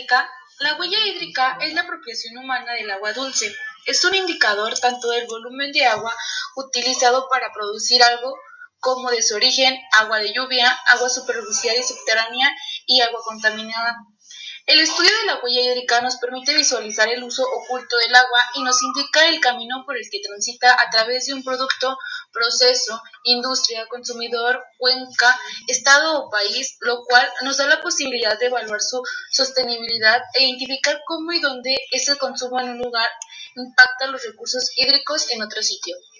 hídrica. La huella hídrica es la apropiación humana del agua dulce. Es un indicador tanto del volumen de agua utilizado para producir algo como de su origen, agua de lluvia, agua superficial y subterránea y agua contaminada. El estudio de la huella hídrica nos permite visualizar el uso oculto del agua y nos indica el camino por el que transita a través de un producto, proceso, industria, consumidor, cuenca, estado o país, lo cual nos da la posibilidad de evaluar su sostenibilidad e identificar cómo y dónde ese consumo en un lugar impacta los recursos hídricos en otro sitio.